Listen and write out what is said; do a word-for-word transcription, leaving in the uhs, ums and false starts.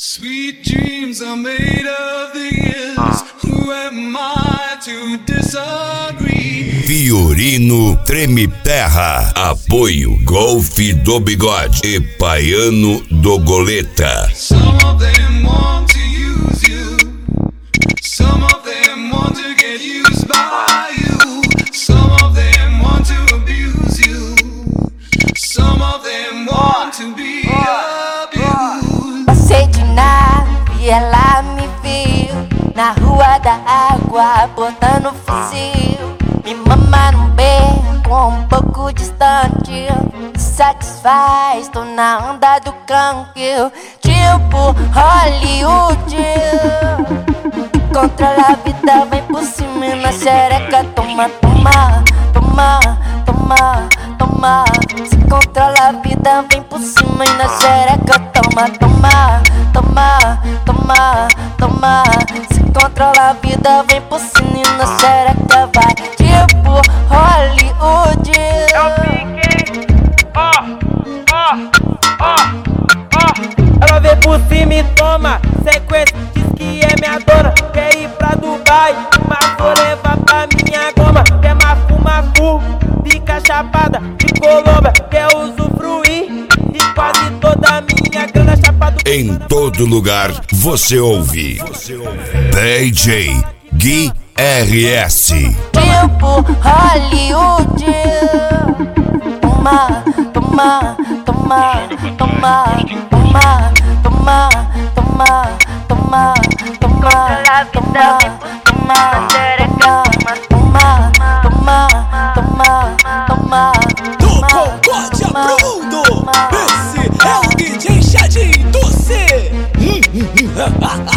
Sweet dreams are made of these. Who am I to disagree? Fiorino Treme Terra. Apoio Golfe do Bigode e Paiano do Goleta. Some of them want to use you. Some of them want to get used by you. Some of them want to abuse you. Some of them want to be abused. Passei de nave e ela me viu na rua da água, botando fuzil. Me mama num beco um pouco distante, me satisfaz, tô na onda do canque, tipo Hollywood. Controla a vida, vem por cima e na xereca. Toma, toma, toma, toma, toma. Se controla a vida, vem por cima e na xereca. Toma, toma, toma, toma, toma. Se controla a vida, vem por cima e na xereca. Vai tipo Hollywood. Eu fiquei, ó, ó, ó, ó. Ela vem por cima e toma sequência, diz que é minha dona. Quer ir pra Dubai, mas vou levar pra minha goma. Quer mafu, mafu, fica chapada de Colômbia. Quer usufruir de quase toda a minha grana chapada. Em todo lugar você ouve D J Gui R S. Tipo Hollywood. Toma, toma, toma, toma, toma, toma, toma, toma, toma, toma, toma, toma, toma, toma, toma. Do Concórdia pro mundo, esse é o D J Chadinho do C.